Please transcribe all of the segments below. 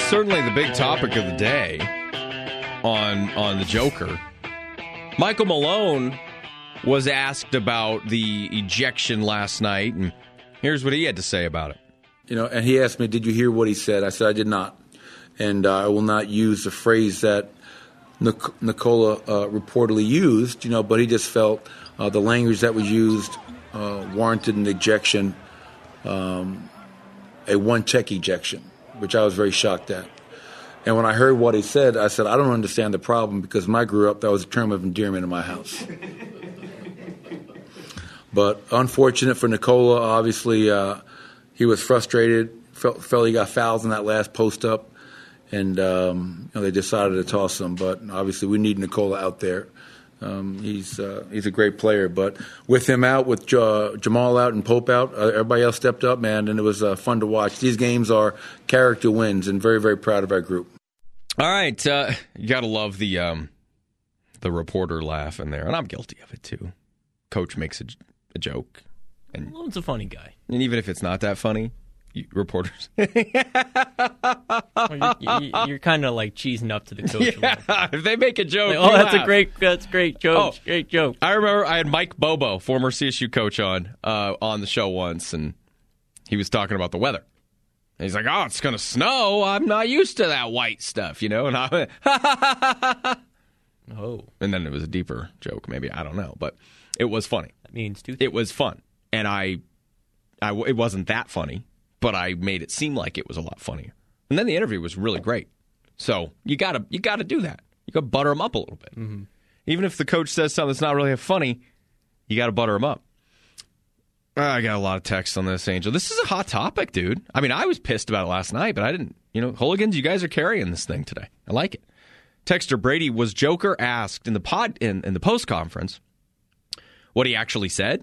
certainly the big topic of the day on the Joker. Michael Malone was asked about the ejection last night, and here's what he had to say about it. And he asked me, did you hear what he said? I said, I did not. And I will not use the phrase that Nikola reportedly used, but he just felt the language that was used warranted an ejection, a one-check ejection, which I was very shocked at. And when I heard what he said, I said, I don't understand the problem because when I grew up, that was a term of endearment in my house. But unfortunate for Nikola, obviously he was frustrated, felt he got fouls in that last post-up, and they decided to toss him. But obviously we need Nikola out there. He's a great player. But with him out, with Jamal out and Pope out, everybody else stepped up, man, and it was fun to watch. These games are character wins, and very, very proud of our group. All right, you got to love the reporter laugh in there, and I'm guilty of it too. Coach makes a joke. And Malone's a funny guy. And even if it's not that funny, reporters. You're kind of like cheesing up to the coach. Yeah, if they make a joke, like, that's great joke. Oh, great joke. I remember I had Mike Bobo, former CSU coach, on the show once, and he was talking about the weather. And he's like, "Oh, it's going to snow. I'm not used to that white stuff, And I went, oh. And then it was a deeper joke, maybe, I don't know, but it was funny. That means two things. It was fun, and it wasn't that funny, but I made it seem like it was a lot funnier. And then the interview was really great. So you gotta do that. You gotta butter them up a little bit. Mm-hmm. Even if the coach says something that's not really funny, you gotta butter them up. I got a lot of texts on this, Angel. This is a hot topic, dude. I mean, I was pissed about it last night, but I didn't. Hooligans, you guys are carrying this thing today. I like it. Texter Brady, was Joker asked in the in the post conference what he actually said?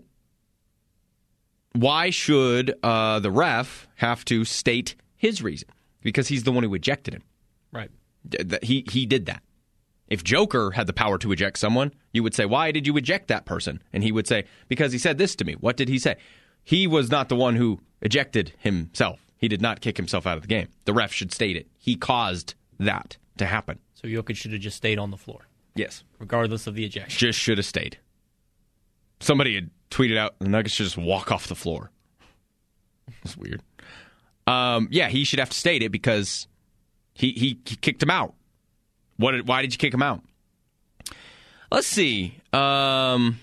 Why should the ref have to state his reason? Because he's the one who ejected him. Right. He did that. If Joker had the power to eject someone, you would say, why did you eject that person? And he would say, because he said this to me. What did he say? He was not the one who ejected himself. He did not kick himself out of the game. The ref should state it. He caused that to happen. So Jokic should have just stayed on the floor. Yes. Regardless of the ejection. Just should have stayed. Somebody had tweeted out, the Nuggets should just walk off the floor. That's weird. Yeah, he should have to state it because he kicked him out. Why did you kick him out? Let's see. Texter,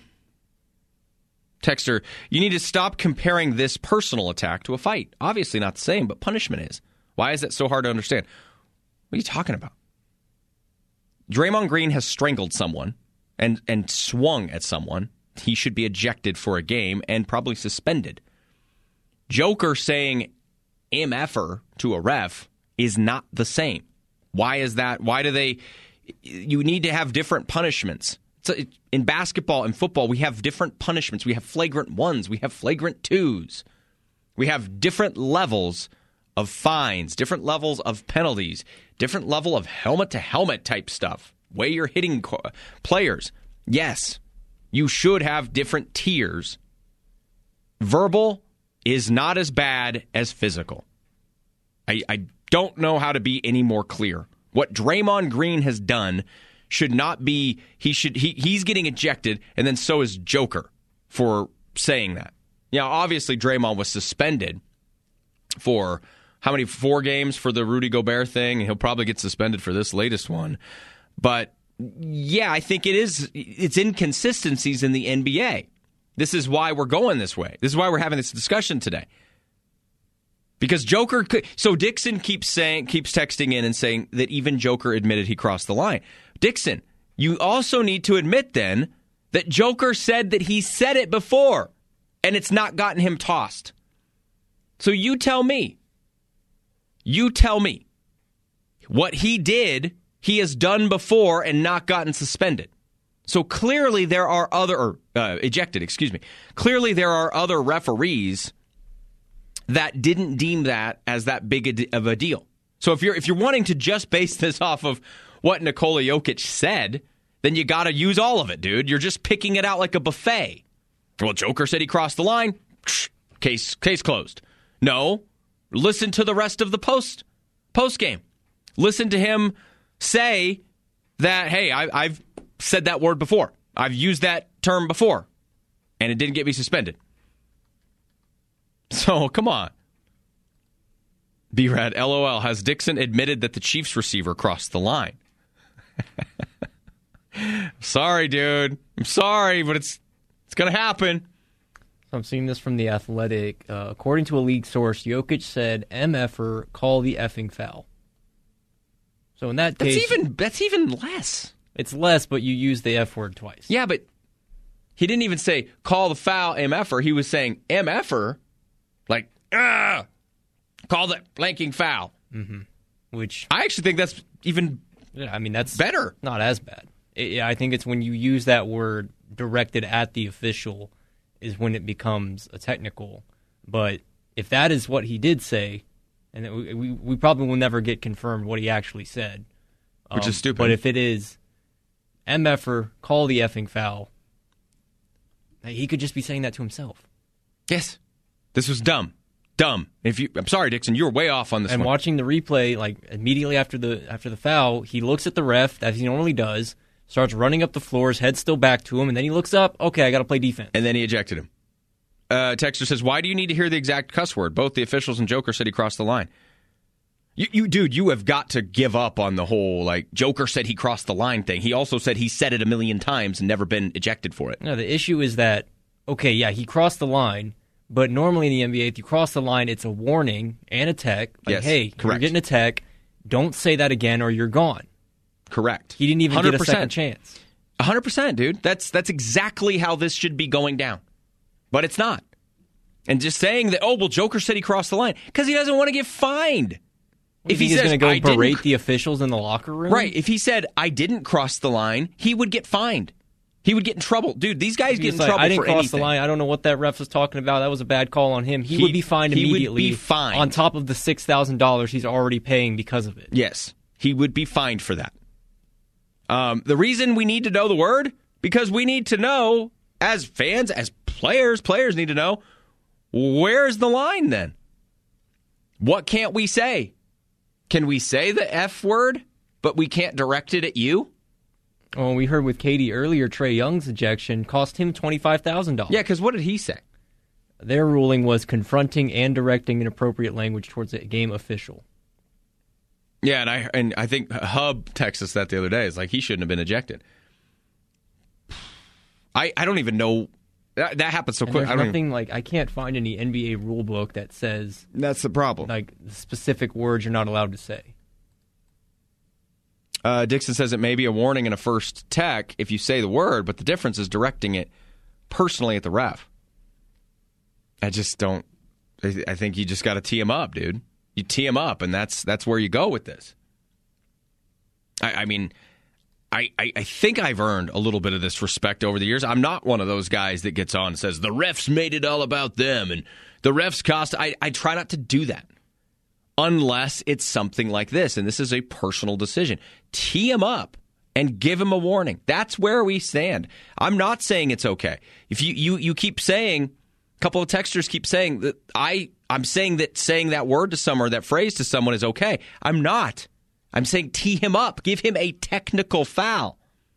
you need to stop comparing this personal attack to a fight. Obviously not the same, but punishment is. Why is that so hard to understand? What are you talking about? Draymond Green has strangled someone and swung at someone. He should be ejected for a game and probably suspended. Joker saying MFer to a ref is not the same. Why is that? Why do they? You need to have different punishments. So in basketball and football, we have different punishments. We have flagrant ones. We have flagrant twos. We have different levels of fines, different levels of penalties, different level of helmet-to-helmet type stuff, way you're hitting players. Yes, you should have different tiers. Verbal is not as bad as physical. I don't know how to be any more clear. What Draymond Green has done should not be, he's getting ejected, and then so is Joker for saying that. Now, obviously, Draymond was suspended for how many, 4 games for the Rudy Gobert thing, and he'll probably get suspended for this latest one. But, yeah, I think it's inconsistencies in the NBA. This is why we're going this way. This is why we're having this discussion today. Because Joker, so Dixon keeps texting in and saying that even Joker admitted he crossed the line. Dixon, you also need to admit then that Joker said that he said it before, and it's not gotten him tossed. So you tell me what he did, he has done before and not gotten suspended. So clearly there are ejected. Clearly there are other referees that didn't deem that as that big of a deal. So if you're wanting to just base this off of what Nikola Jokic said, then you got to use all of it, dude. You're just picking it out like a buffet. Well, Joker said he crossed the line. Case closed. No, listen to the rest of the post game. Listen to him say that, hey, I've said that word before. I've used that term before, and it didn't get me suspended. So, come on. B-Rad, LOL, has Dixon admitted that the Chiefs receiver crossed the line? Sorry, dude. I'm sorry, but it's going to happen. So I'm seeing this from The Athletic. According to a league source, Jokic said, MFer, call the effing foul. So in that case... That's even less. It's less, but you use the F word twice. Yeah, but he didn't even say, call the foul, MFer. He was saying, MFer, like, call the blanking foul. Mm-hmm. Which... I actually think that's even that's better. Not as bad. I think it's when you use that word directed at the official is when it becomes a technical. But if that is what he did say, and we probably will never get confirmed what he actually said. Which is stupid. But if it is MFer, call the effing foul, he could just be saying that to himself. Yes. This was dumb. Dumb. I'm sorry, Dixon, you were way off on this one. And watching the replay, like immediately after the foul, he looks at the ref, as he normally does, starts running up the floor, his head's still back to him, and then he looks up, okay, I got to play defense. And then he ejected him. Texter says, why do you need to hear the exact cuss word? Both the officials and Joker said he crossed the line. Dude, you have got to give up on the whole, like, Joker said he crossed the line thing. He also said he said it a million times and never been ejected for it. No, the issue is that, okay, yeah, he crossed the line, but normally in the NBA, if you cross the line, it's a warning and a tech. Like, yes, hey, correct. You're getting a tech. Don't say that again or you're gone. Correct. He didn't even 100%. get a second chance. 100%, dude. That's exactly how this should be going down. But it's not. And just saying that, Joker said he crossed the line, because he doesn't want to get fined. If he's going to go berate the officials in the locker room? Right. If he said, I didn't cross the line, he would get fined. He would get in trouble. Dude, these guys get in trouble for anything. I didn't cross the line. I don't know what that ref was talking about. That was a bad call on him. He would be fined immediately. He would be fined. On top of the $6,000 he's already paying because of it. Yes. He would be fined for that. The reason we need to know the word, because we need to know, as fans, as players need to know, where's the line then? What can't we say? Can we say the F word, but we can't direct it at you? Well, we heard with Katie earlier, Trae Young's ejection cost him $25,000. Yeah, because what did he say? Their ruling was confronting and directing inappropriate language towards a game official. Yeah, and I think Hub texted us that the other day. It's like he shouldn't have been ejected. I don't even know. That happens so quick. There's nothing I can't find any NBA rule book that says that's the problem. Like the specific words you're not allowed to say. Dixon says it may be a warning in a first tech if you say the word, but the difference is directing it personally at the ref. I just don't. I think you just got to tee him up, dude. You tee him up, and that's where you go with this. I mean, I think I've earned a little bit of this respect over the years. I'm not one of those guys that gets on and says, the refs made it all about them, and the refs cost. I try not to do that. Unless it's something like this, and this is a personal decision. Tee him up and give him a warning. That's where we stand. I'm not saying it's okay. If you keep saying, a couple of texters keep saying that I'm saying that word to someone or that phrase to someone is okay. I'm not. I'm saying tee him up. Give him a technical foul.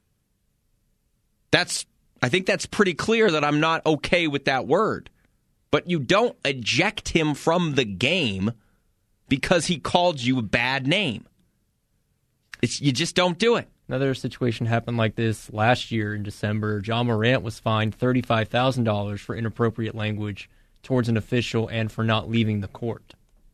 I think that's pretty clear that I'm not okay with that word. But you don't eject him from the game because he called you a bad name. You just don't do it. Another situation happened like this last year in December. John Morant was fined $35,000 for inappropriate language towards an official and for not leaving the court.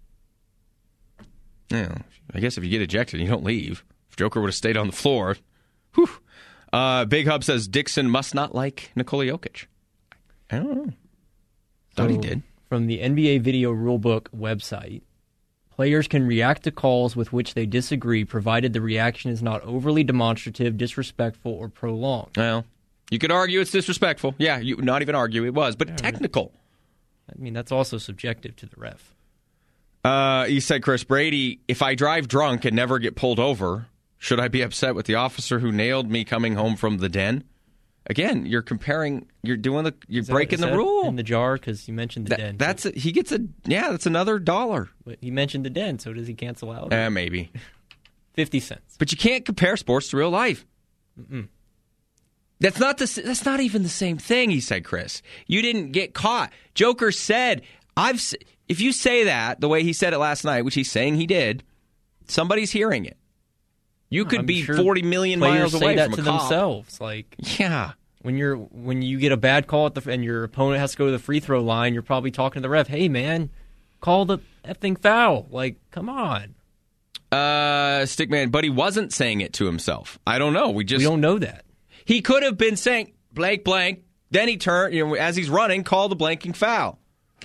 Yeah, I guess if you get ejected, you don't leave. If Joker would have stayed on the floor. Whew. Big Hub says Dixon must not like Nikola Jokic. I don't know. Thought he did. From the NBA Video Rulebook website, players can react to calls with which they disagree, provided the reaction is not overly demonstrative, disrespectful, or prolonged. Well, you could argue it's disrespectful. Yeah, you not even argue it was, but technical. I mean, that's also subjective to the ref. He said, Chris Brady, if I drive drunk and never get pulled over, should I be upset with the officer who nailed me coming home from the den? Again, you're breaking the rule in the jar because you mentioned the den. That's another $1. But he mentioned the den, so does he cancel out? Maybe. 50 cents. But you can't compare sports to real life. Mm-mm. That's not even the same thing, he said, Chris. You didn't get caught. Joker said, if you say that the way he said it last night, which he's saying he did, somebody's hearing it. You could be sure 40 million miles away that from a to cop. themselves. Like, yeah. When you get a bad call and your opponent has to go to the free throw line, you're probably talking to the ref, hey, man, call the effing foul. Like, come on. Stickman, but he wasn't saying it to himself. I don't know. We don't know that. He could have been saying blank, blank. Then he turned, as he's running, call the blanking foul.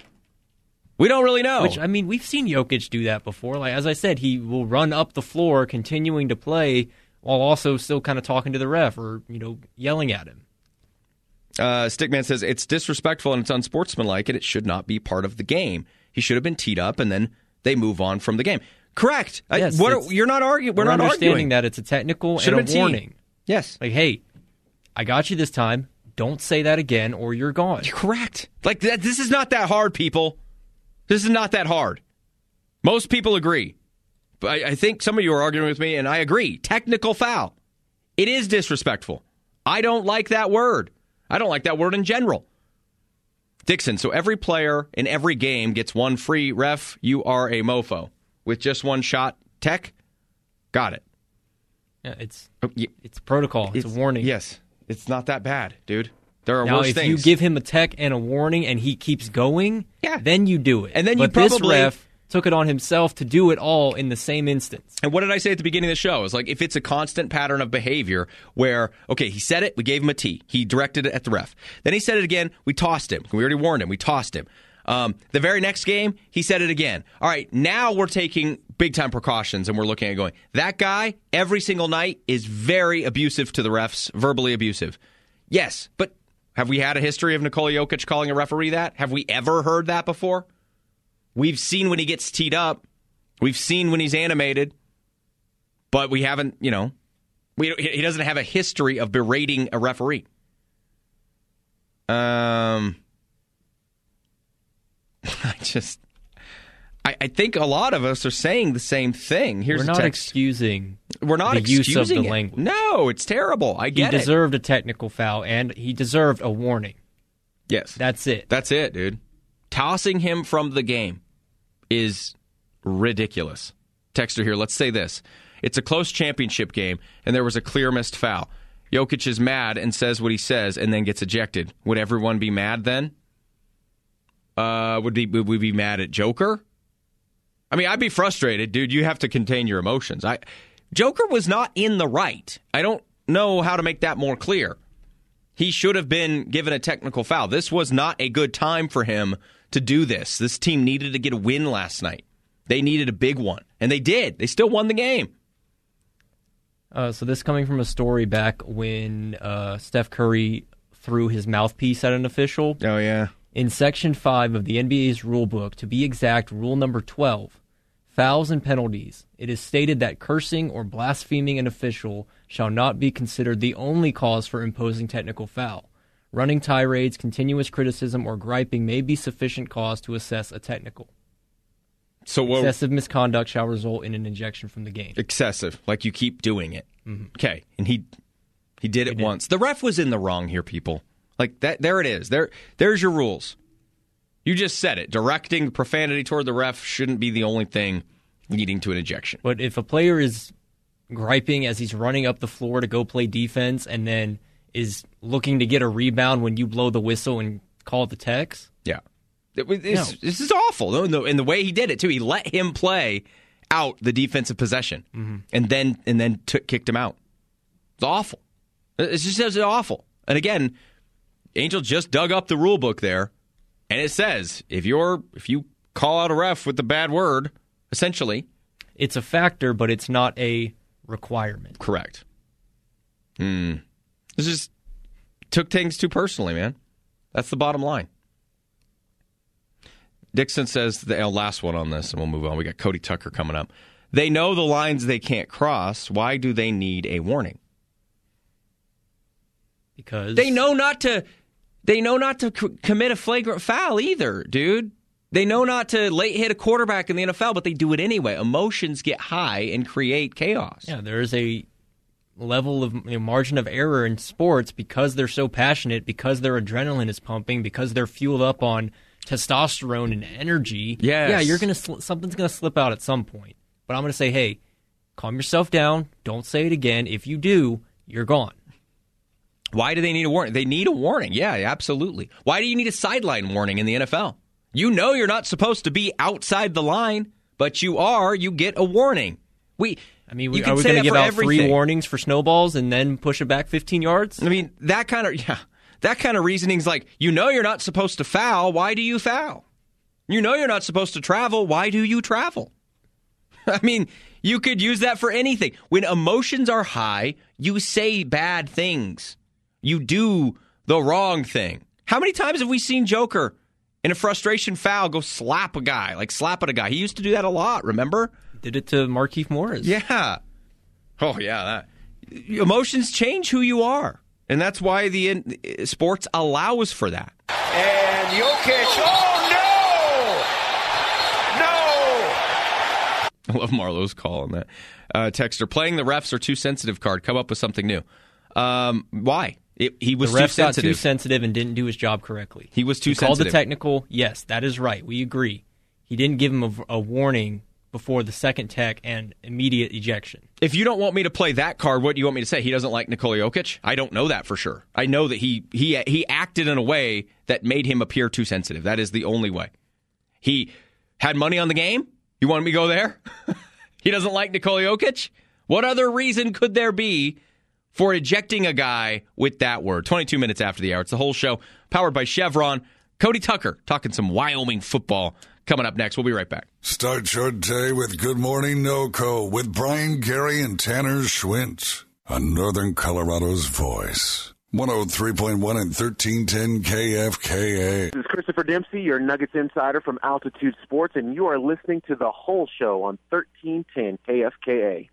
We don't really know. Which, I mean, we've seen Jokic do that before. Like, as I said, he will run up the floor, continuing to play, while also still kind of talking to the ref or, yelling at him. Stickman says, it's disrespectful and it's unsportsmanlike, and it should not be part of the game. He should have been teed up, and then they move on from the game. Correct. Yes, you're not arguing. We're not understanding arguing that it's a technical should and a warning. Yes. Like, hey, I got you this time. Don't say that again, or you're gone. You're correct. Like, this is not that hard, people. This is not that hard. Most people agree. But I think some of you are arguing with me, and I agree. Technical foul. It is disrespectful. I don't like that word. I don't like that word in general. Dixon, so every player in every game gets one free ref. You are a mofo. With just one shot, tech? Got it. Yeah, it's protocol. It's a warning. Yes. It's not that bad, dude. There are now, worse if things. you give him a tech and a warning and he keeps going, then you do it. And then but this ref took it on himself to do it all in the same instance. And what did I say at the beginning of the show? It's like, if it's a constant pattern of behavior where, okay, he said it, we gave him a T. He directed it at the ref. Then he said it again, we tossed him. We already warned him. We tossed him. The very next game, he said it again. All right, now we're taking big-time precautions, and we're looking at going, that guy, every single night, is very abusive to the refs, verbally abusive. Yes, but have we had a history of Nikola Jokic calling a referee that? Have we ever heard that before? We've seen when he gets teed up. We've seen when he's animated. But we haven't, he doesn't have a history of berating a referee. I think a lot of us are saying the same thing. We're not excusing the use of the language. No, it's terrible. I get it. He deserved a technical foul, and he deserved a warning. Yes. That's it. That's it, dude. Tossing him from the game is ridiculous. Texter here, let's say this. It's a close championship game, and there was a clear missed foul. Jokic is mad and says what he says and then gets ejected. Would everyone be mad then? Would we be mad at Joker? I mean, I'd be frustrated, dude. You have to contain your emotions. Joker was not in the right. I don't know how to make that more clear. He should have been given a technical foul. This was not a good time for him to do this. This team needed to get a win last night. They needed a big one, and they did. They still won the game. So this coming from a story back when Steph Curry threw his mouthpiece at an official. Oh, yeah. In Section 5 of the NBA's rulebook, to be exact, Rule number 12, fouls and penalties, it is stated that cursing or blaspheming an official shall not be considered the only cause for imposing technical foul. Running tirades, continuous criticism, or griping may be sufficient cause to assess a technical. So excessive misconduct shall result in an ejection from the game. Excessive, like you keep doing it. Mm-hmm. Okay, and he did it once. The ref was in the wrong here, people. Like that. There it is. There's your rules. You just said it. Directing profanity toward the ref shouldn't be the only thing leading to an ejection. But if a player is griping as he's running up the floor to go play defense and then is looking to get a rebound when you blow the whistle and call the techs? Yeah. This is awful. No, and the way he did it, too. He let him play out the defensive possession and then kicked him out. It's awful. It's just awful. And again, Angel just dug up the rule book there, and it says if you call out a ref with the bad word, essentially, it's a factor, but it's not a requirement. Correct. This just took things too personally, man. That's the bottom line. Dixon says the last one on this, and we'll move on. We got Cody Tucker coming up. They know the lines they can't cross. Why do they need a warning? Because they know not to commit a flagrant foul either, dude. They know not to late hit a quarterback in the NFL, but they do it anyway. Emotions get high and create chaos. Yeah, there is a level of margin of error in sports because they're so passionate, because their adrenaline is pumping, because they're fueled up on testosterone and energy. Yes. Yeah, you're something's gonna slip out at some point. But I'm gonna say, hey, calm yourself down. Don't say it again. If you do, you're gone. Why do they need a warning? They need a warning. Yeah, absolutely. Why do you need a sideline warning in the NFL? You know you're not supposed to be outside the line, but you are. You get a warning. Are we going to give out 3 warnings for snowballs and then push it back 15 yards? I mean, that kind of reasoning's like, you know you're not supposed to foul. Why do you foul? You know you're not supposed to travel. Why do you travel? I mean, you could use that for anything. When emotions are high, you say bad things. You do the wrong thing. How many times have we seen Joker in a frustration foul go slap at a guy? He used to do that a lot, remember? Did it to Markieff Morris. Yeah. Oh, yeah. Emotions change who you are. And that's why the sports allows for that. And Jokic, no! I love Marlowe's call on that. Texter, playing the refs are too sensitive card. Come up with something new. Why? He was the too ref sensitive. got too sensitive and didn't do his job correctly. He was too sensitive. Called the technical. Yes, that is right. We agree. He didn't give him a warning before the second tech and immediate ejection. If you don't want me to play that card, what do you want me to say? He doesn't like Nikola Jokic? I don't know that for sure. I know that he acted in a way that made him appear too sensitive. That is the only way. He had money on the game? You want me to go there? He doesn't like Nikola Jokic? What other reason could there be for ejecting a guy with that word? 22 minutes after the hour. It's the whole show, powered by Chevron. Cody Tucker talking some Wyoming football coming up next. We'll be right back. Start your day with Good Morning NoCo with Brian Gary and Tanner Schwint on Northern Colorado's Voice. 103.1 and 1310 KFKA. This is Christopher Dempsey, your Nuggets insider from Altitude Sports, and you are listening to The Whole Show on 1310 KFKA.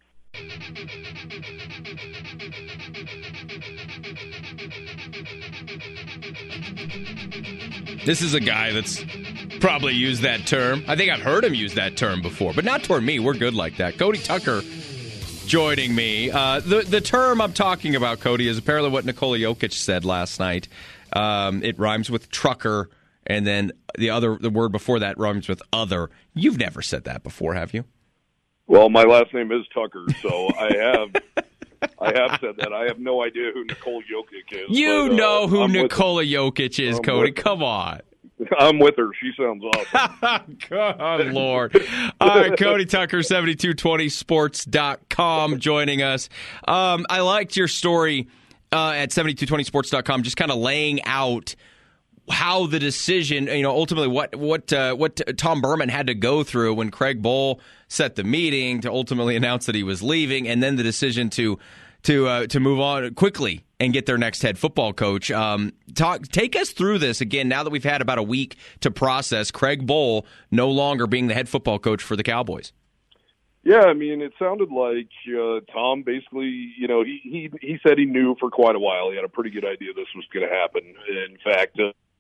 This is a guy that's probably used that term. I think I've heard him use that term before, but not toward me. We're good like that. Cody Tucker joining me. The term I'm talking about, Cody, is apparently what Nikola Jokic said last night. It rhymes with trucker, and then the word before that rhymes with other. You've never said that before, have you? Well, my last name is Tucker, so I have said that. I have no idea who Nikola Jokic is. You know who Nikola Jokic is, Cody. Come on. I'm with her. She sounds awesome. God, Lord. All right, Cody Tucker, 7220sports.com, joining us. I liked your story at 7220sports.com, just kind of laying out how the decision, ultimately what Tom Berman had to go through when Craig Bohl set the meeting to ultimately announce that he was leaving, and then the decision to move on quickly and get their next head football coach. Take us through this again now that we've had about a week to process Craig Bohl no longer being the head football coach for the Cowboys. Yeah, I mean, it sounded like Tom basically, he said he knew for quite a while. He had a pretty good idea this was going to happen. In fact,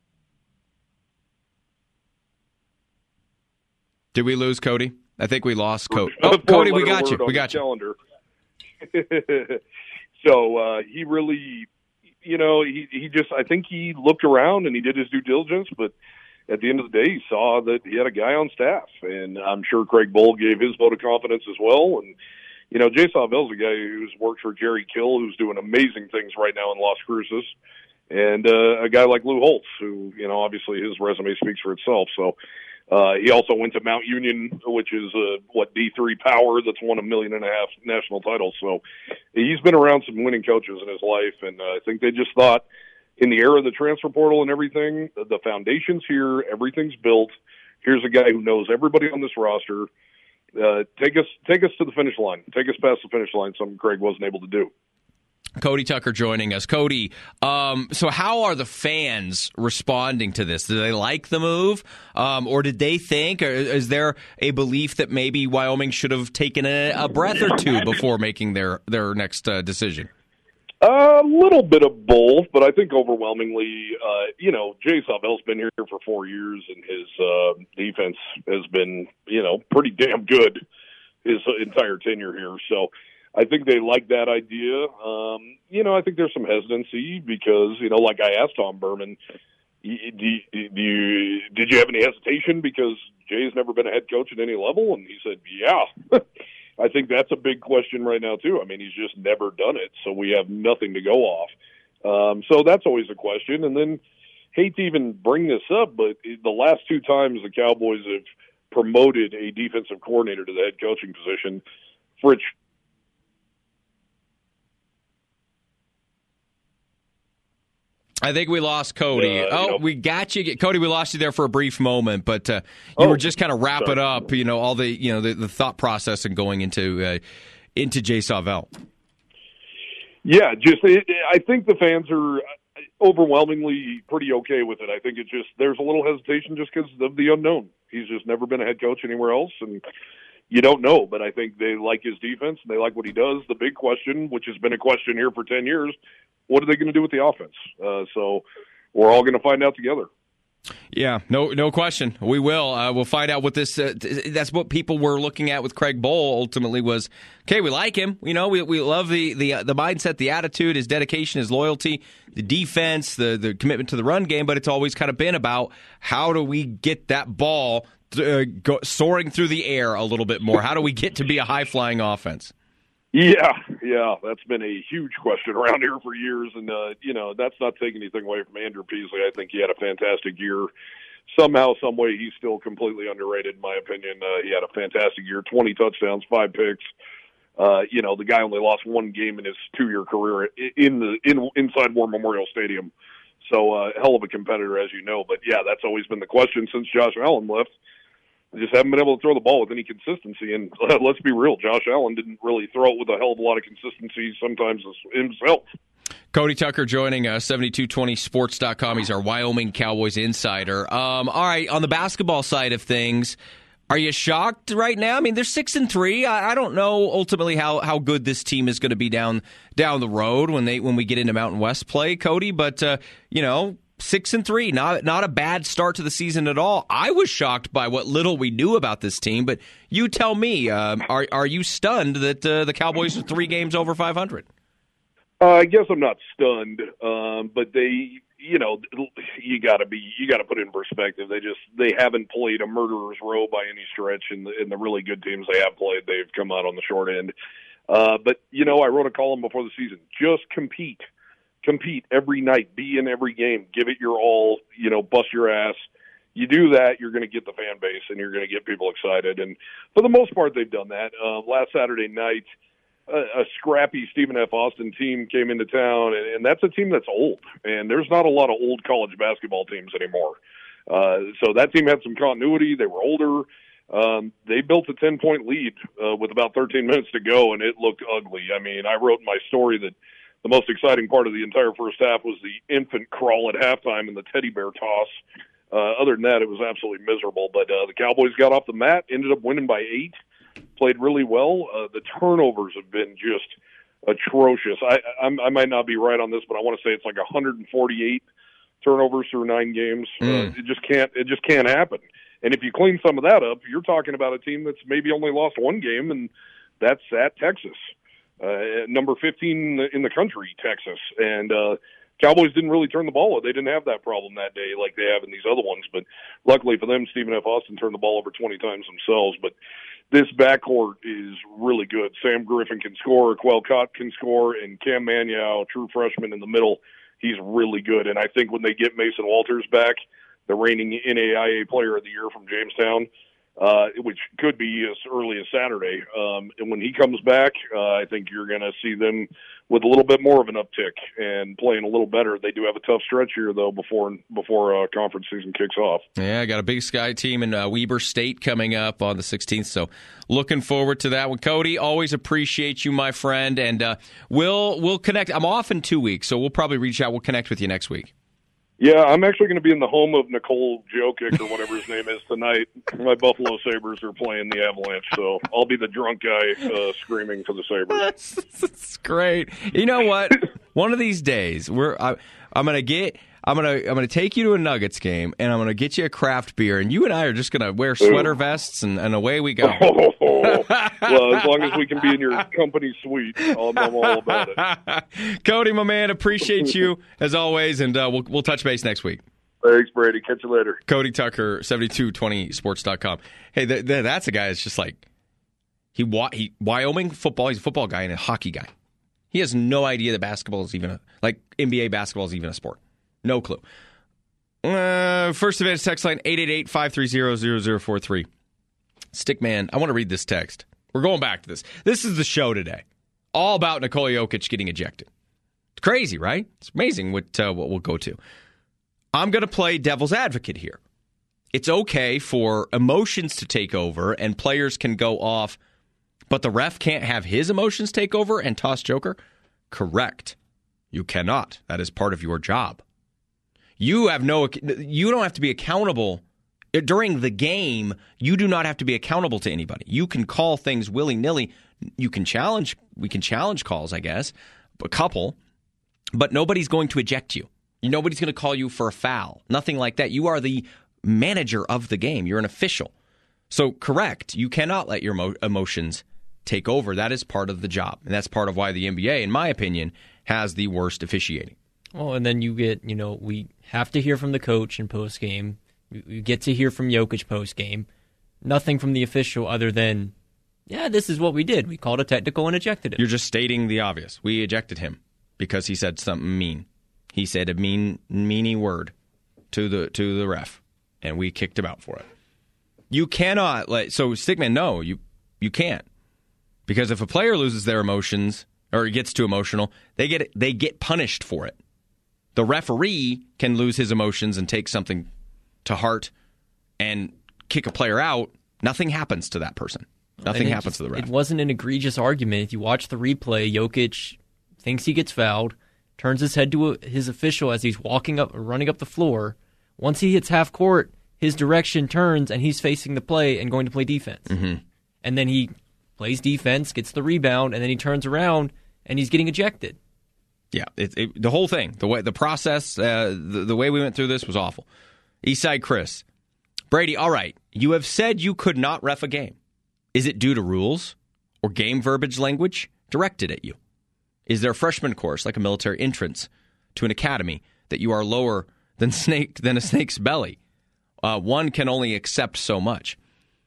did we lose Cody? I think we lost Cody. Oh, Cody, we got you. We got you. Calendar. So he really, he just, I think he looked around and he did his due diligence, but at the end of the day, he saw that he had a guy on staff, and I'm sure Craig Bohl gave his vote of confidence as well. And Jay Sawville's a guy who's worked for Jerry Kill, who's doing amazing things right now in Las Cruces, and a guy like Lou Holtz, who obviously his resume speaks for itself. So. He also went to Mount Union, which is D3 Power that's won 1.5 million national titles. So he's been around some winning coaches in his life, and I think they just thought in the era of the transfer portal and everything, the foundation's here, everything's built. Here's a guy who knows everybody on this roster. Take us to the finish line. Take us past the finish line, something Craig wasn't able to do. Cody Tucker joining us. Cody, so how are the fans responding to this? Do they like the move? Or did they think, or is there a belief that maybe Wyoming should have taken a breath or two before making their next decision? A little bit of both, but I think overwhelmingly, Jay Sawvel's been here for 4 years, and his defense has been, pretty damn good his entire tenure here. So I think they like that idea. I think there's some hesitancy because, like I asked Tom Berman, did you have any hesitation because Jay's never been a head coach at any level? And he said, yeah. I think that's a big question right now, too. I mean, he's just never done it, so we have nothing to go off. So that's always a question. And then, hate to even bring this up, but the last 2 times the Cowboys have promoted a defensive coordinator to the head coaching position, Fritz. I think we lost Cody. We got you. Cody, we lost you there for a brief moment, but you were just kind of wrapping up, all the, the thought process and going into Jay Sawvel. Yeah, I think the fans are overwhelmingly pretty okay with it. I think it's just, there's a little hesitation just because of the unknown. He's just never been a head coach anywhere else, and you don't know, but I think they like his defense, and they like what he does. The big question, which has been a question here for 10 years, what are they going to do with the offense? So we're all going to find out together. Yeah, no question. We will. We'll find out what this. That's what people were looking at with Craig Bohl. Ultimately, was okay. We like him. We love the mindset, the attitude, his dedication, his loyalty, the defense, the commitment to the run game. But it's always kind of been about how do we get that ball soaring through the air a little bit more. How do we get to be a high flying offense? Yeah, that's been a huge question around here for years, and that's not taking anything away from Andrew Peasley. I think he had a fantastic year. Somehow, some way, he's still completely underrated, in my opinion. He had a fantastic year, 20 touchdowns, 5 picks. The guy only lost 1 game in his 2-year career inside War Memorial Stadium. So, hell of a competitor, as you know. But yeah, that's always been the question since Josh Allen left. Just haven't been able to throw the ball with any consistency. And let's be real, Josh Allen didn't really throw it with a hell of a lot of consistency sometimes himself. Cody Tucker joining us, 7220sports.com. He's our Wyoming Cowboys insider. All right, on the basketball side of things, are you shocked right now? I mean, they're 6-3. I don't know ultimately how good this team is going to be down the road when we get into Mountain West play, Cody. But 6-3, not a bad start to the season at all. I was shocked by what little we knew about this team, but you tell me, are you stunned that the Cowboys are 3 games over 500? I guess I'm not stunned, but they, you got to put it in perspective. They haven't played a murderer's row by any stretch, in the really good teams they have played, they've come out on the short end. But I wrote a column before the season. Just compete every night, be in every game, give it your all, bust your ass. You do that, you're going to get the fan base and you're going to get people excited. And for the most part, they've done that. Last Saturday night, a scrappy Stephen F. Austin team came into town, and that's a team that's old. And there's not a lot of old college basketball teams anymore. So that team had some continuity. They were older. They built a 10-point lead with about 13 minutes to go, and it looked ugly. I mean, I wrote in my story that the most exciting part of the entire first half was the infant crawl at halftime and the teddy bear toss. Other than that, it was absolutely miserable. But the Cowboys got off the mat, ended up winning by 8, played really well. The turnovers have been just atrocious. I might not be right on this, but I want to say it's like 148 turnovers through 9 games. It just can't happen. And if you clean some of that up, you're talking about a team that's maybe only lost 1 game, and that's at Texas. Number 15 in the country, Texas. And Cowboys didn't really turn the ball. They didn't have that problem that day like they have in these other ones. But luckily for them, Stephen F. Austin turned the ball over 20 times themselves. But this backcourt is really good. Sam Griffin can score, Quell Cott can score, and Cam Mannion, true freshman in the middle, he's really good. And I think when they get Mason Walters back, the reigning NAIA Player of the Year from Jamestown, which could be as early as Saturday. And when he comes back, I think you're going to see them with a little bit more of an uptick and playing a little better. They do have a tough stretch here, though, before conference season kicks off. Yeah, I got a Big Sky team in Weber State coming up on the 16th, so looking forward to that one. Cody, always appreciate you, my friend, and we'll connect. I'm off in 2 weeks, so we'll probably reach out. We'll connect with you next week. Yeah, I'm actually going to be in the home of Nicole Jokic, or whatever his name is, tonight. My Buffalo Sabres are playing the Avalanche, so I'll be the drunk guy screaming for the Sabres. That's great. You know what? One of these days, I'm gonna take you to a Nuggets game, and I'm gonna get you a craft beer, and you and I are just gonna wear sweater vests, and away we go. Well, as long as we can be in your company suite, I'm all about it. Cody, my man, appreciate you as always, and we'll touch base next week. Thanks, Brady. Catch you later. Cody Tucker, 7220sports.com. Hey, that's a guy that's just like he Wyoming football. He's a football guy and a hockey guy. He has no idea that basketball is even NBA basketball is even a sport. No clue. First Advantage text line 888-530-0043. Stickman, I want to read this text. We're going back to this. This is the show today. All about Nikola Jokic getting ejected. It's crazy, right? It's amazing what we'll go to. I'm going to play devil's advocate here. It's okay for emotions to take over and players can go off, but the ref can't have his emotions take over and toss Joker? Correct. You cannot. That is part of your job. You don't have to be accountable during the game. You do not have to be accountable to anybody. You can call things willy-nilly. We can challenge calls, I guess, a couple, but nobody's going to eject you. Nobody's going to call you for a foul. Nothing like that. You are the manager of the game. You're an official. So, correct. You cannot let your emotions take over. That is part of the job. And that's part of why the NBA, in my opinion, has the worst officiating. Well, and then you get, we have to hear from the coach in post-game. You get to hear from Jokic post-game. Nothing from the official other than, this is what we did. We called a technical and ejected him. You're just stating the obvious. We ejected him because he said something mean. He said a meany word to the ref, and we kicked him out for it. You cannot Stickman, no, you can't. Because if a player loses their emotions or gets too emotional, they get punished for it. The referee can lose his emotions and take something to heart and kick a player out. Nothing happens to that person. Nothing happens to the ref. It wasn't an egregious argument. If you watch the replay, Jokic thinks he gets fouled, turns his head to his official as he's running up the floor. Once he hits half court, his direction turns and he's facing the play and going to play defense. Mm-hmm. And then he plays defense, gets the rebound, and then he turns around and he's getting ejected. Yeah, the whole thing, the process, the way we went through this was awful. Eastside Chris, Brady, all right, you have said you could not ref a game. Is it due to rules or game verbiage language directed at you? Is there a freshman course, like a military entrance to an academy, that you are lower than a snake's belly? One can only accept so much.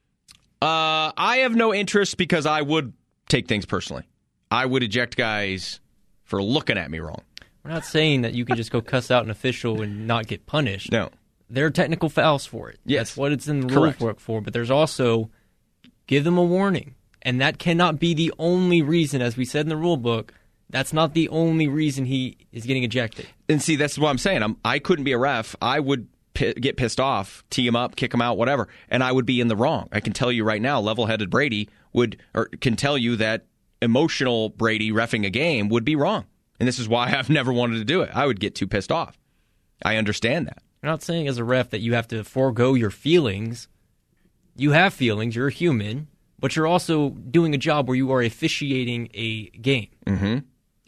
I have no interest because I would take things personally. I would eject guys for looking at me wrong. We're not saying that you can just go cuss out an official and not get punished. No. There are technical fouls for it. Yes. That's what it's in the rule book for. But there's also give them a warning. And that cannot be the only reason, as we said in the rule book, that's not the only reason he is getting ejected. And see, that's what I'm saying. I couldn't be a ref. I would get pissed off, tee him up, kick him out, whatever, and I would be in the wrong. I can tell you right now, level-headed Brady can tell you that emotional Brady reffing a game would be wrong. And this is why I've never wanted to do it. I would get too pissed off. I understand that. I'm not saying as a ref that you have to forego your feelings. You have feelings. You're a human. But you're also doing a job where you are officiating a game. Mm-hmm.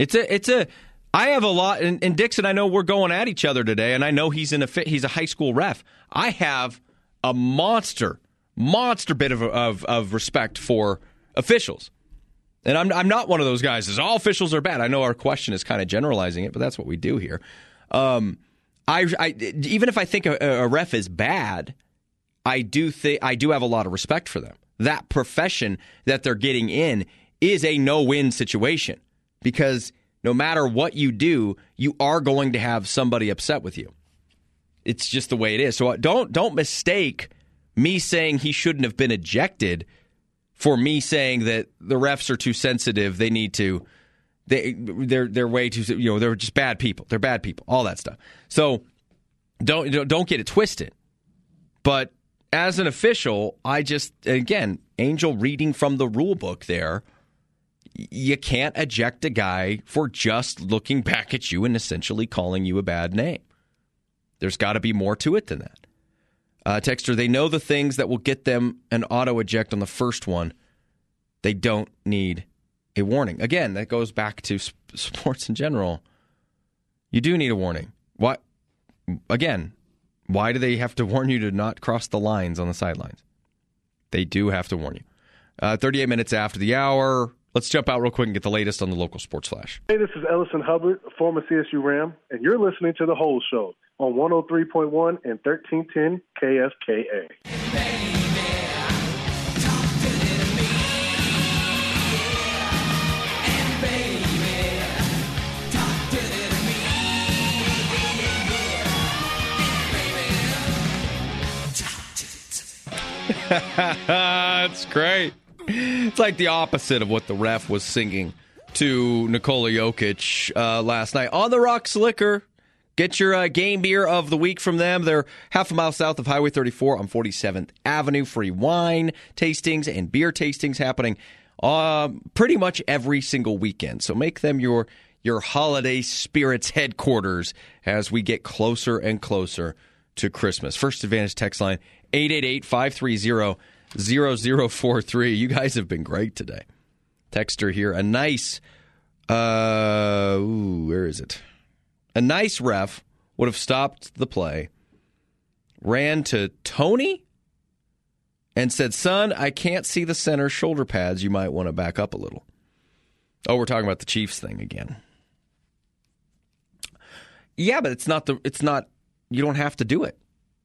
I have a lot, and Dixon, I know we're going at each other today, and I know he's a high school ref. I have a monster bit of respect for officials. And I'm not one of those guys that says all officials are bad. I know our question is kind of generalizing it, but that's what we do here. Even if I think a ref is bad, I do have a lot of respect for them. That profession that they're getting in is a no-win situation because no matter what you do, you are going to have somebody upset with you. It's just the way it is. So don't mistake me saying he shouldn't have been ejected for me saying that the refs are too sensitive. They need to. They're way too. They're just bad people. They're bad people. All that stuff. So don't get it twisted. But as an official, Angel reading from the rule book there, you can't eject a guy for just looking back at you and essentially calling you a bad name. There's got to be more to it than that. Texter, they know the things that will get them an auto-eject on the first one. They don't need a warning. Again, that goes back to sports in general. You do need a warning. What? Again, why do they have to warn you to not cross the lines on the sidelines? They do have to warn you. 38 minutes after the hour. Let's jump out real quick and get the latest on the local sports flash. Hey, this is Ellison Hubbard, former CSU Ram, and you're listening to The Whole Show on 103.1 and 1310 KFKA. That's great. It's like the opposite of what the ref was singing to Nikola Jokic last night. On the Rocks Liquor. Get your game beer of the week from them. They're half a mile south of Highway 34 on 47th Avenue. Free wine tastings and beer tastings happening pretty much every single weekend. So make them your holiday spirits headquarters as we get closer and closer to Christmas. First Advantage text line 888-530-0043. You guys have been great today. Texter here, a nice where is it? A nice ref would have stopped the play, ran to Tony, and said, "Son, I can't see the center shoulder pads. You might want to back up a little." Oh, we're talking about the Chiefs thing again. Yeah, but it's not. You don't have to do it.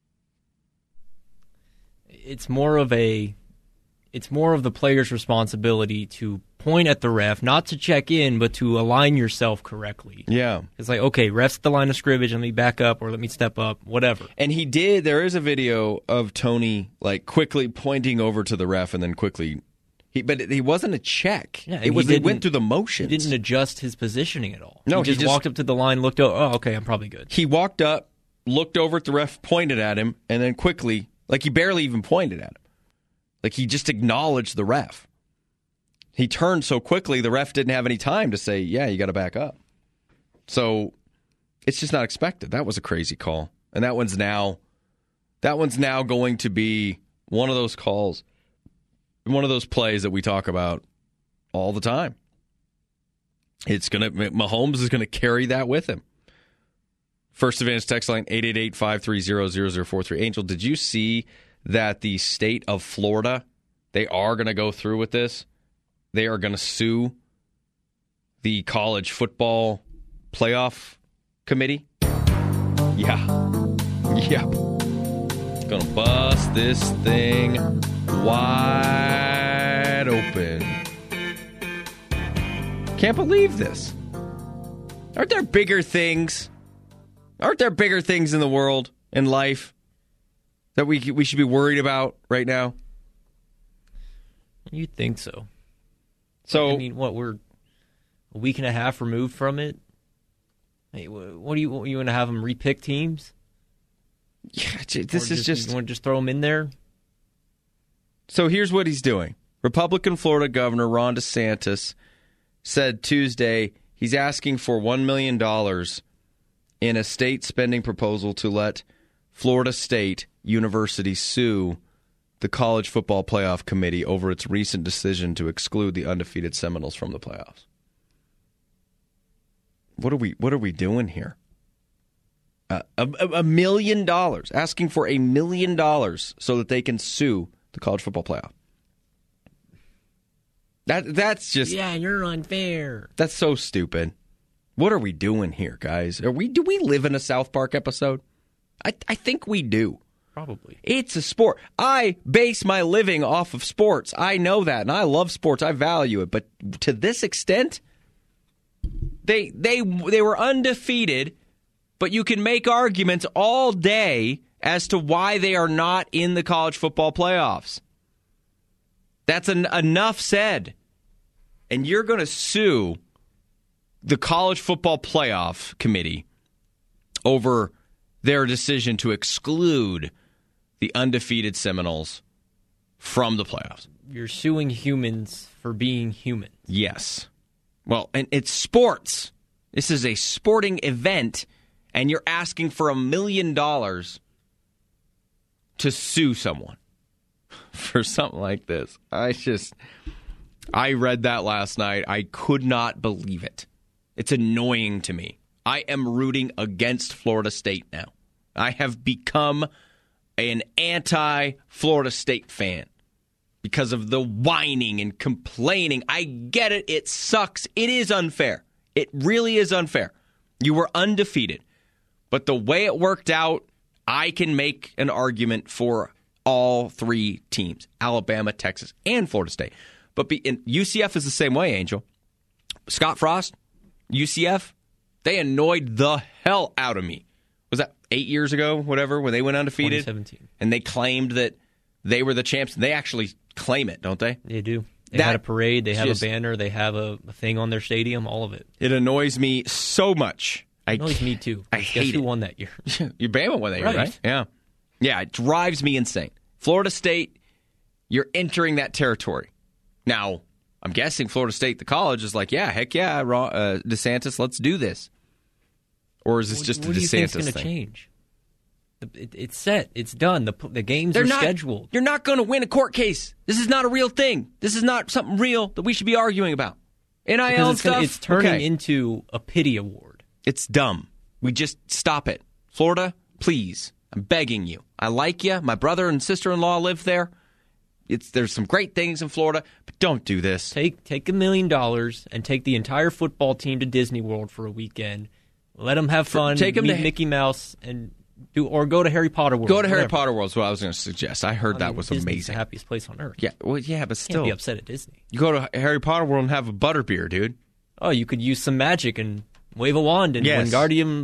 It's more of the player's responsibility to point at the ref, not to check in, but to align yourself correctly. Yeah. It's like, okay, ref's the line of scrimmage, let me back up or let me step up, whatever. And he did. There is a video of Tony quickly pointing over to the ref and then quickly. But he wasn't a check. Yeah, he went through the motions. He didn't adjust his positioning at all. No, he just walked up to the line, looked over. Oh, okay, I'm probably good. He walked up, looked over at the ref, pointed at him, and then quickly, he barely even pointed at him. He just acknowledged the ref. He turned so quickly, the ref didn't have any time to say, yeah, you got to back up. So it's just not expected. That was a crazy call. And that one's now going to be one of those calls, one of those plays that we talk about all the time. Mahomes is going to carry that with him. First Advantage text line 888-530-0043. Angel, did you see that the state of Florida, they are going to go through with this? They are going to sue the college football playoff committee? Yeah. Going to bust this thing wide open. Can't believe this. Aren't there bigger things? Aren't there bigger things in the world, in life, that we should be worried about right now? You'd think so. So, I mean, we're a week and a half removed from it? Hey, what do you want to have them repick teams? Yeah, this is just... You want to just throw them in there? So here's what he's doing. Republican Florida Governor Ron DeSantis said Tuesday he's asking for $1 million in a state spending proposal to let Florida State University sue the College Football Playoff Committee over its recent decision to exclude the undefeated Seminoles from the playoffs. What are we doing here? $1 million, asking for $1 million so that they can sue the College Football Playoff. That's just... Yeah, you're unfair. That's so stupid. What are we doing here, guys? Do we live in a South Park episode? I think we do. Probably. It's a sport. I base my living off of sports. I know that, and I love sports. I value it. But to this extent, they were undefeated, but you can make arguments all day as to why they are not in the college football playoffs. That's enough said. And you're going to sue the College Football Playoff Committee over their decision to exclude the undefeated Seminoles from the playoffs. You're suing humans for being human. Yes. Well, and it's sports. This is a sporting event, and you're asking for $1 million to sue someone for something like this. I read that last night. I could not believe it. It's annoying to me. I am rooting against Florida State now. I have become an anti-Florida State fan because of the whining and complaining. I get it. It sucks. It is unfair. It really is unfair. You were undefeated. But the way it worked out, I can make an argument for all three teams, Alabama, Texas, and Florida State. But UCF is the same way, Angel. Scott Frost, UCF, they annoyed the hell out of me. Was that 8 years ago, whatever, when they went undefeated? 2017. And they claimed that they were the champs. They actually claim it, don't they? They do. They had a parade. They have a banner. They have a thing on their stadium, all of it. It annoys me so much. It annoys me, too. I hate Guess who won that year? You Bama won that year, right? Yeah. Yeah, it drives me insane. Florida State, you're entering that territory. Now, I'm guessing Florida State, the college, is like, yeah, heck yeah, DeSantis, let's do this. Or is this just a DeSantis thing? What do you think is going to change? It's set. It's done. The games are scheduled. You're not going to win a court case. This is not a real thing. This is not something real that we should be arguing about. NIL and stuff. It's turning into a pity award. It's dumb. We just stop it. Florida, please. I'm begging you. I like you. My brother and sister-in-law live there. There's some great things in Florida, but don't do this. Take $1 million and take the entire football team to Disney World for a weekend. Let them have fun. Take them meet Mickey Mouse and go to Harry Potter World. Go to Harry Potter World is what I was going to suggest. I heard that was Disney's amazing. The happiest place on earth. Yeah, but still, can't be upset at Disney. You go to Harry Potter World and have a butterbeer, dude. Oh, you could use some magic and wave a wand and Wingardium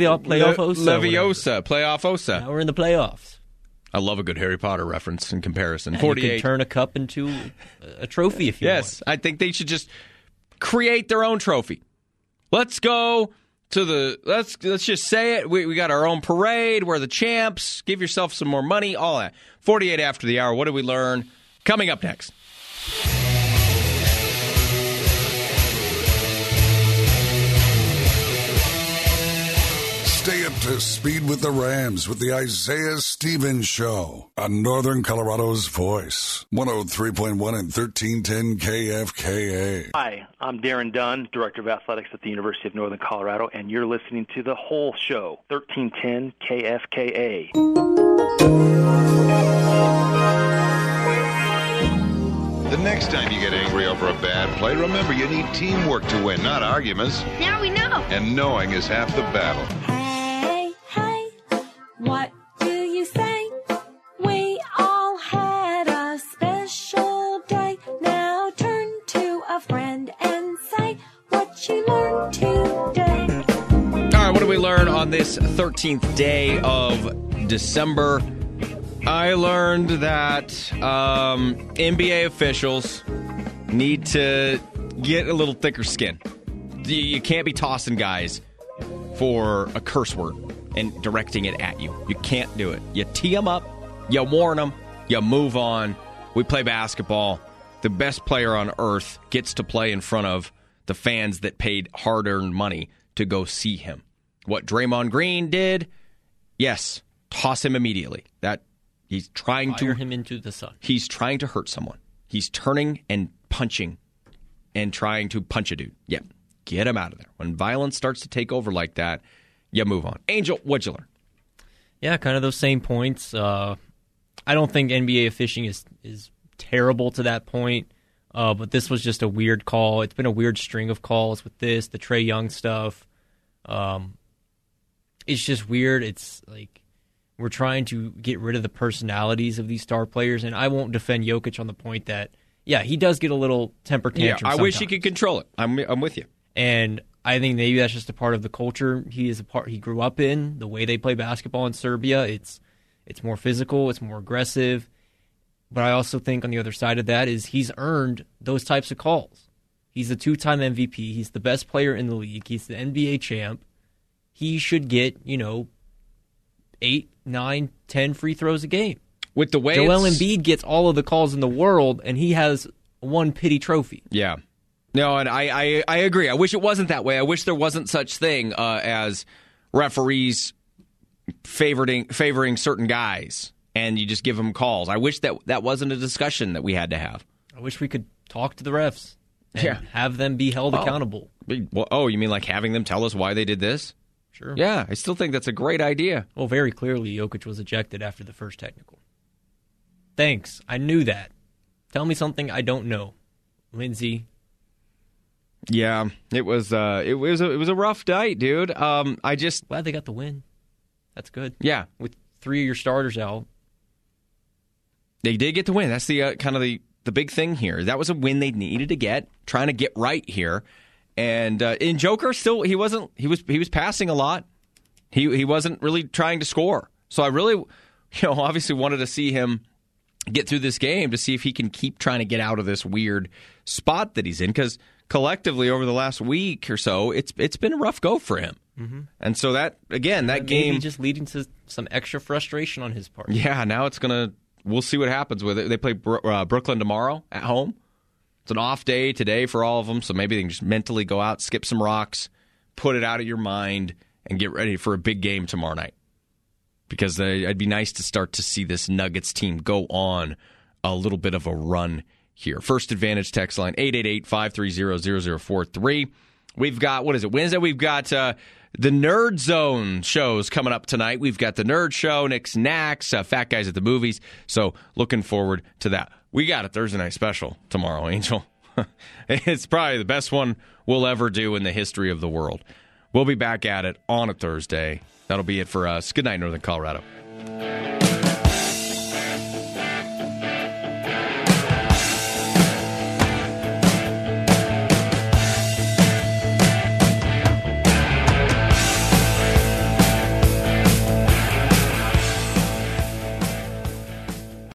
Leviosa. Now we're in the playoffs. I love a good Harry Potter reference in comparison. And 48. You can turn a cup into a trophy if you want. Yes, I think they should just create their own trophy. Let's go to let's just say it. We got our own parade. We're the champs. Give yourself some more money. All that. 48 after the hour. What did we learn? Coming up next. Stay up to speed with the Rams with the Isaiah Stevens Show on Northern Colorado's Voice. 103.1 and 1310 KFKA. Hi, I'm Darren Dunn, Director of Athletics at the University of Northern Colorado, and you're listening to The Whole Show, 1310 KFKA. The next time you get angry over a bad play, remember you need teamwork to win, not arguments. Now we know. And knowing is half the battle. Hey, what do you say? We all had a special day. Now turn to a friend and say what you learned today. All right, what did we learn on this 13th day of December? I learned that NBA officials need to get a little thicker skin. You can't be tossing guys for a curse word and directing it at you. You can't do it. You tee them up, you warn them, you move on. We play basketball. The best player on earth gets to play in front of the fans that paid hard-earned money to go see him. What Draymond Green did, yes, toss him immediately. He's trying to fire him into the sun. He's trying to hurt someone. He's turning and punching and trying to punch a dude. Yeah, get him out of there. When violence starts to take over like that, you move on. Angel, what'd you learn? Yeah, kind of those same points. I don't think NBA officiating is terrible to that point, but this was just a weird call. It's been a weird string of calls with this, the Trae Young stuff. It's just weird. It's like we're trying to get rid of the personalities of these star players, and I won't defend Jokic on the point that, yeah, he does get a little temper tantrum sometimes. I wish he could control it. I'm with you. And I think maybe that's just a part of the culture he grew up in, the way they play basketball in Serbia. It's more physical, it's more aggressive. But I also think on the other side of that is he's earned those types of calls. He's a 2-time MVP. He's the best player in the league. He's the NBA champ. He should get, 8, 9, 10 free throws a game. With the way Joel Embiid gets all of the calls in the world, and he has one pity trophy. Yeah. No, and I agree. I wish it wasn't that way. I wish there wasn't such thing as referees favoring certain guys, and you just give them calls. I wish that wasn't a discussion that we had to have. I wish we could talk to the refs and have them be held accountable. Well, oh, you mean like having them tell us why they did this? Sure. Yeah, I still think that's a great idea. Well, very clearly, Jokic was ejected after the first technical. Thanks. I knew that. Tell me something I don't know, Lindsay. Yeah, it was a rough night, dude. Glad they got the win. That's good. Yeah, with 3 of your starters out, they did get the win. That's the kind of the big thing here. That was a win they needed to get. Trying to get right here, and in Joker still he was passing a lot. He wasn't really trying to score. So I really, obviously wanted to see him get through this game to see if he can keep trying to get out of this weird spot that he's in, because collectively over the last week or so, it's been a rough go for him. Mm-hmm. And so that game maybe just leading to some extra frustration on his part. Yeah, now we'll see what happens with it. They play Brooklyn tomorrow at home. It's an off day today for all of them, so maybe they can just mentally go out, skip some rocks, put it out of your mind, and get ready for a big game tomorrow night. Because it'd be nice to start to see this Nuggets team go on a little bit of a run here. First Advantage text line, 888-530-0043. We've got, Wednesday? We've got the Nerd Zone shows coming up tonight. We've got the Nerd Show, Nick Snacks, Fat Guys at the Movies. So looking forward to that. We got a Thursday night special tomorrow, Angel. It's probably the best one we'll ever do in the history of the world. We'll be back at it on a Thursday. That'll be it for us. Good night, Northern Colorado.